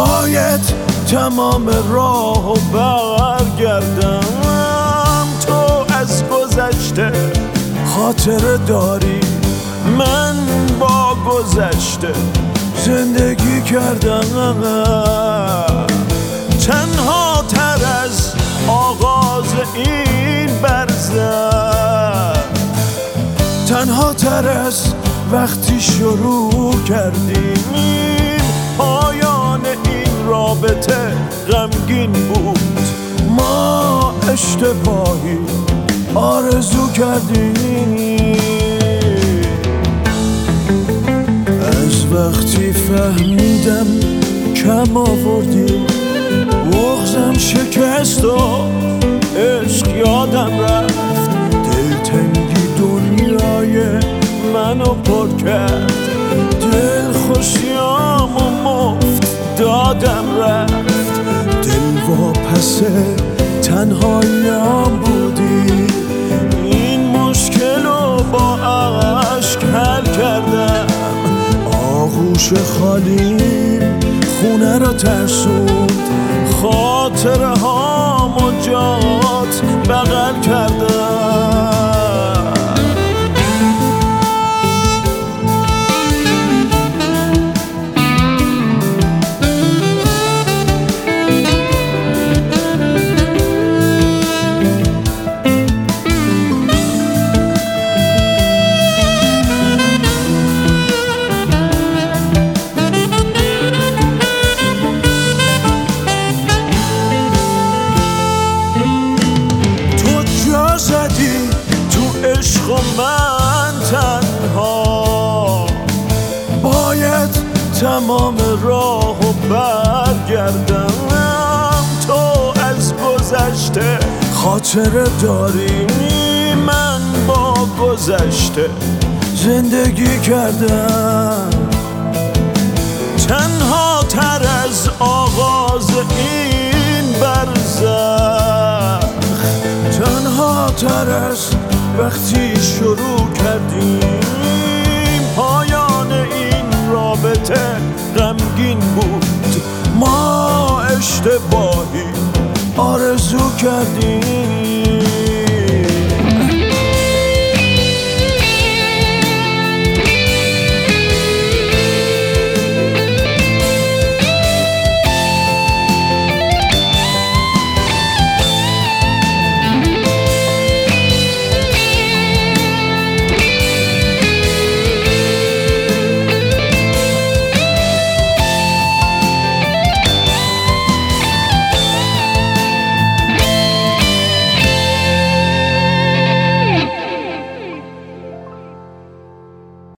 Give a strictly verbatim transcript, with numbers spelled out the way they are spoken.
باید تمام راه و برگردم. تو از گذشته خاطره داری، من با گذشته زندگی کردم. تنها تر از آغاز این برزخ، تنها تر از وقتی شروع کردیم. پایان این رابطه غمگین بود، ما اشتباهی آرزو کردیم. از وقتی فهمیدم کم آوردی، بغضم شکست و عشق یادم رفت. دلتنگی دنیای منو پر کرد، دل خوشیام و مفت دادم رفت. دل واپس تنهاییام بودی، این مشکل رو با عشق حل کردم. آغوش خالیم خونه رو ترسوند، خاطره هامو جات بغل کردم. عشق و من تنها باید تمام راه و برگردم. تو از گذشته خاطره داری، من با گذشته زندگی کردم. تنها تر از آغاز این برزخ، تنها تر از وقتی شروع کردیم. پایان این رابطه غمگین بود، ما اشتباهی آرزو کردیم.